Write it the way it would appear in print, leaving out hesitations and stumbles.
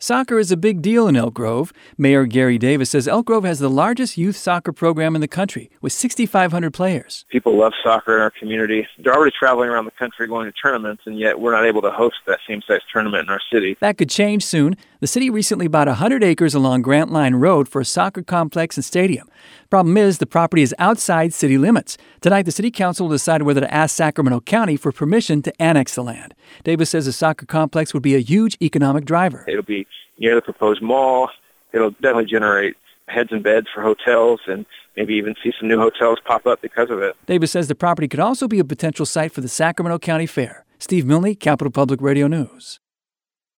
Soccer is a big deal in Elk Grove. Mayor Gary Davis says Elk Grove has the largest youth soccer program in the country with 6,500 players. People love soccer in our community. They're already traveling around the country going to tournaments, and yet we're not able to host that same-size tournament in our city. That could change soon. The city recently bought 100 acres along Grant Line Road for a soccer complex and stadium. Problem is, the property is outside city limits. Tonight, the city council will decide whether to ask Sacramento County for permission to annex the land. Davis says a soccer complex would be a huge economic driver. It'll be near the proposed mall. It'll definitely generate heads and beds for hotels and maybe even see some new hotels pop up because of it. Davis says the property could also be a potential site for the Sacramento County Fair. Steve Milne, Capital Public Radio News.